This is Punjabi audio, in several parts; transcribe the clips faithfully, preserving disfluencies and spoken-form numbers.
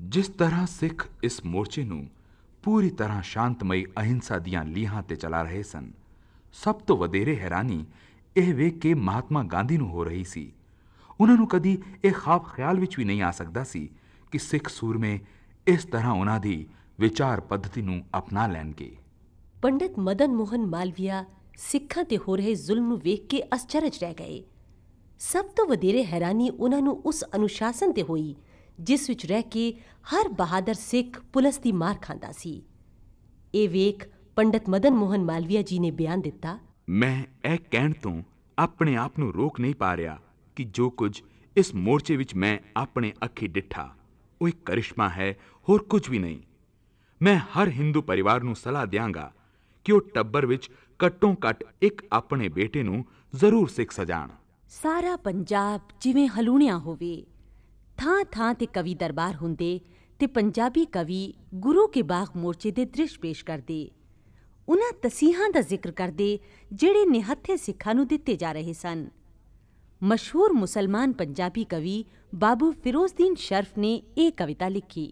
ਜਿਸ ਤਰ੍ਹਾਂ ਸਿੱਖ ਇਸ ਮੋਰਚੇ ਨੂੰ ਪੂਰੀ ਤਰ੍ਹਾਂ ਸ਼ਾਂਤਮਈ ਅਹਿੰਸਾ ਦੀਆਂ ਲੀਹਾਂ ਤੇ ਚਲਾ ਰਹੇ ਸਨ, ਸਭ ਤੋਂ ਵਧੇਰੇ ਹੈਰਾਨੀ ਇਹ ਵੇਖ ਕੇ ਮਹਾਤਮਾ ਗਾਂਧੀ ਨੂੰ ਹੋ ਰਹੀ ਸੀ। ਉਹਨਾਂ ਨੂੰ ਕਦੀ ਇਹ ਖਾਬ ਖਿਆਲ ਵਿੱਚ ਵੀ ਨਹੀਂ ਆ ਸਕਦਾ ਸੀ ਕਿ ਸਿੱਖ ਸੂਰਮੇ ਇਸ ਤਰ੍ਹਾਂ ਉਹਨਾਂ ਦੀ ਵਿਚਾਰ ਪੱਧਤੀ ਨੂੰ ਅਪਣਾ ਲੈਣਗੇ। ਪੰਡਿਤ ਮਦਨ ਮੋਹਨ ਮਾਲਵੀਆ ਸਿੱਖਾਂ ਤੇ ਹੋ ਰਹੇ ਜ਼ੁਲਮ ਨੂੰ ਵੇਖ ਕੇ ਅਚਰਜ ਰਹਿ ਗਏ। ਸਭ ਤੋਂ ਵਧੇਰੇ ਹੈਰਾਨੀ ਉਹਨਾਂ ਨੂੰ ਉਸ ਅਨੁਸ਼ਾਸਨ ਤੇ ਹੋਈ ਜਿਸ ਵਿੱਚ ਰਹਿ ਕੇ ਹਰ ਬਹਾਦਰ ਸਿੱਖ ਪੁਲਿਸ ਦੀ ਮਾਰ ਖਾਂਦਾ ਸੀ। ਇਹ ਵੇਖ ਪੰਡਿਤ ਮਦਨ ਮੋਹਨ ਮਾਲਵੀਆ ਜੀ ਨੇ ਬਿਆਨ ਦਿੱਤਾ, ਮੈਂ ਇਹ ਕਹਿਣ ਤੋਂ ਆਪਣੇ ਆਪ ਨੂੰ ਰੋਕ ਨਹੀਂ ਪਾ ਰਿਹਾ ਕਿ ਜੋ ਕੁਝ ਇਸ ਮੋਰਚੇ ਵਿੱਚ ਮੈਂ ਆਪਣੇ ਅੱਖੀ ਡਿੱਠਾ ਉਹ ਇੱਕ ਕਰਿਸ਼ਮਾ ਹੈ, ਹੋਰ ਕੁਝ ਵੀ ਨਹੀਂ। ਮੈਂ ਹਰ ਹਿੰਦੂ ਪਰਿਵਾਰ ਨੂੰ ਸਲਾਹ ਦਿਆਂਗਾ ਕਿ ਉਹ ਟੱਬਰ ਵਿੱਚ ਘੱਟੋ ਘੱਟ ਇੱਕ ਆਪਣੇ ਬੇਟੇ ਨੂੰ ਜ਼ਰੂਰ ਸਿੱਖ ਸਜਾਣ। ਸਾਰਾ ਪੰਜਾਬ ਜਿਵੇਂ ਹਲੂਣਿਆ ਹੋਵੇ। ਥਾਂ ਥਾਂ ਤੇ ਕਵੀ ਦਰਬਾਰ ਹੁੰਦੇ ਤੇ ਪੰਜਾਬੀ ਕਵੀ ਗੁਰੂ ਕੇ ਬਾਗ ਮੋਰਚੇ ਦੇ ਦ੍ਰਿਸ਼ ਪੇਸ਼ ਕਰਦੇ। ਉਹਨਾਂ ਤਸੀਹਾਂ ਦਾ ਜ਼ਿਕਰ ਕਰਦੇ ਜਿਹੜੇ ਨਿਹੱਥੇ ਸਿੱਖਾਂ ਨੂੰ ਦਿੱਤੇ ਜਾ ਰਹੇ ਸਨ। ਮਸ਼ਹੂਰ ਮੁਸਲਮਾਨ ਪੰਜਾਬੀ ਕਵੀ ਬਾਬੂ ਫਿਰੋਜ਼ਦੀਨ ਸ਼ਰਫ ਨੇ ਇਹ ਕਵਿਤਾ ਲਿਖੀ।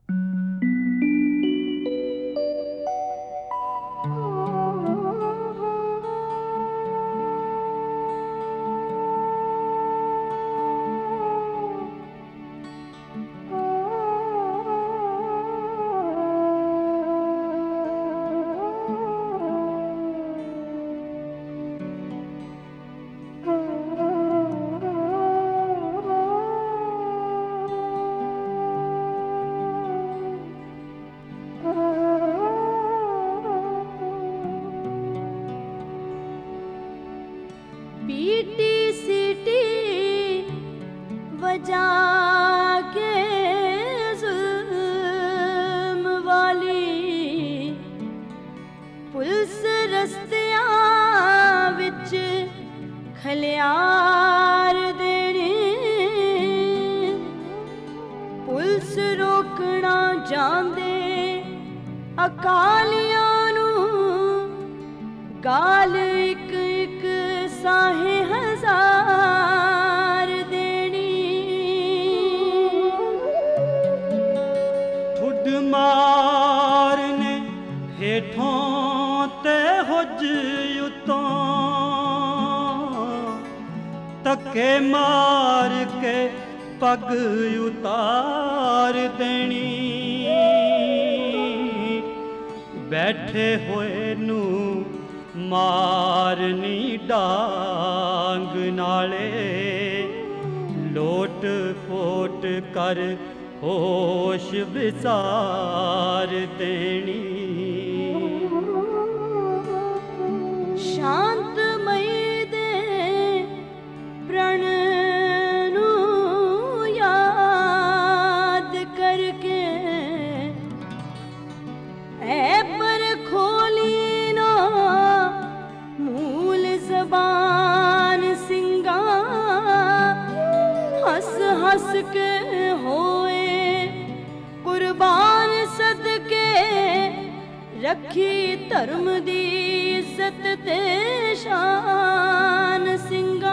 पीटी सीटी वजा के जुल्म वाली पुलिस रस्तियां विच खलियार देनी, पुलिस रोकना जांदे अकालियां नू गाल एक एक साहे हजार देनी। ठुड मारने हेठों ते हुज उतों धक्के मार के पग उतार देनी। बैठे होए नू मारनी डांग नाले, लोट पोट कर होश विसार देनी। शांतमई दे प्रण नू याद करके ऐ पर खोली ना मूल जबान सिंगा, हस हस के होए कुर्बान सदके रखी धर्म दी इज्जत ते शान सिंगा।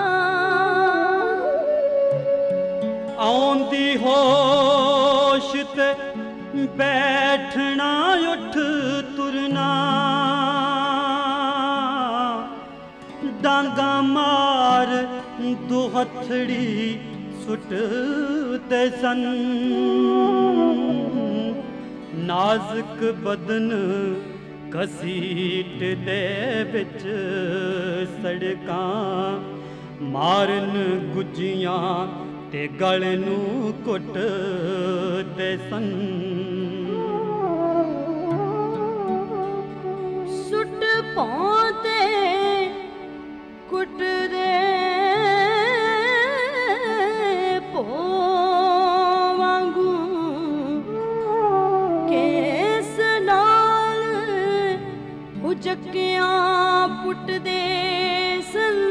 आउंदी होश ते बैठना उठ तुरना, डांगा मार दो हथड़ी सुटते सन। नाजुक बदन घसीट दे विच सड़कां मारन गुजियां ते गल नू कुटदे सन। सुट पौंते कुट दे पो वांगू केस नाल हुजकियां पुट दे सन।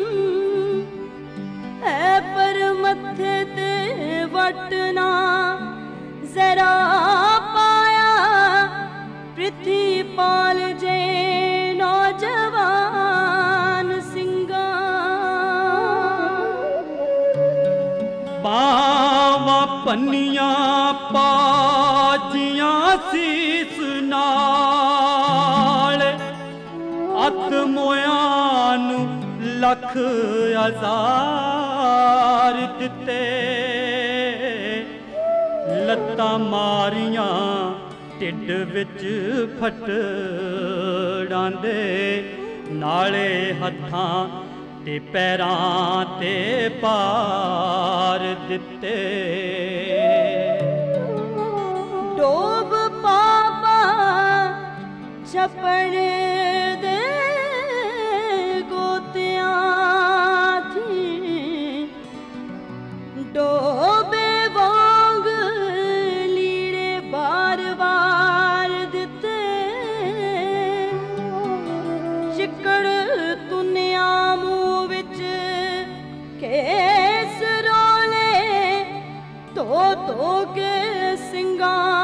ऐ पर मत्थे ते वटना जरा पाया पृथ्वीपाल जे नौजवान सिंगा। बां ਬਾਵਾਂ ਪੰਨੀਆਂ ਪਾਜੀਆਂ ਸੀਸ ਨਾਲ ਅੱਤ ਮੋਇਆਂ ਨੂੰ ਲੱਖ ਹਜ਼ਾਰ ਦਿੱਤੇ ਲੱਤਾਂ ਮਾਰੀਆਂ ਢਿੱਡ ਵਿੱਚ ਫਟੜਾਂ ਦੇ ਨਾਲੇ ਹੱਥਾਂ ਤੇ ਪੈਰਾਂ ਤੇ ਪਾਰ ਦਿੱਤੇ ਡੋਬ ਪਾਪਾ ਛਪੜ ਦੇ ਗੋਤਿਆਂ ਥੀ ਡੋਬੇ ਵਾਂਗ ਲੀੜੇ ਬਾਰ ਬਾਰ ਦਿੱਤੇ ਚਿੱਕੜ ਤੁਨਿਆ ਮੂੰਹ ਵਿੱਚ ਕੇਸ ਰੋਲੇ ਧੋ ਧੋ ਕੇ ਸਿੰਘਾਂ